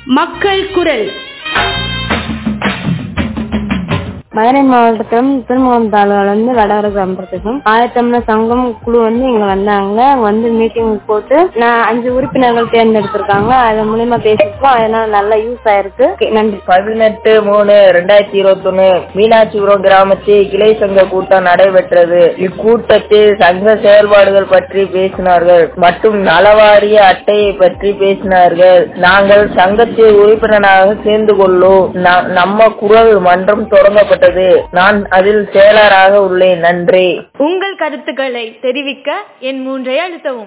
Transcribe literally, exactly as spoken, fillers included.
மக்கள் குரல். மதுரை மாவட்டத்திலும் திருமுகம் தாலுகால இருந்து வடவர கிராமத்துக்கும் ஆயிரத்தமிழர் சங்கம் குழு வந்து இங்க வந்தாங்க. வந்து மீட்டிங் போட்டு நான் அஞ்சு உறுப்பினர்கள் தேர்ந்தெடுத்திருக்காங்க. அதன் மூலியமா பேசிருக்கோம். அதனால நல்ல யூஸ் ஆயிருக்கு. நன்றி. பதினெட்டு மூணு ரெண்டாயிரத்தி இருபத்தி ஒண்ணு மீனாட்சிபுரம் கிராமத்தில் கிளை சங்க கூட்டம் நடைபெற்றது. இக்கூட்டத்தில் சங்க செயல்பாடுகள் பற்றி பேசினார்கள் மற்றும் நலவாரிய அட்டையை பற்றி பேசினார்கள். நாங்கள் சங்கத்தில் உறுப்பினராக சேர்ந்து கொள்ளோம். நம்ம குரல் மன்றம் தொடங்கப்பட்டது. நான் அதில் செயலராக உள்ளேன். நன்றி. உங்கள் கருத்துக்களை தெரிவிக்க என் மூன்றை அழுத்தவும்.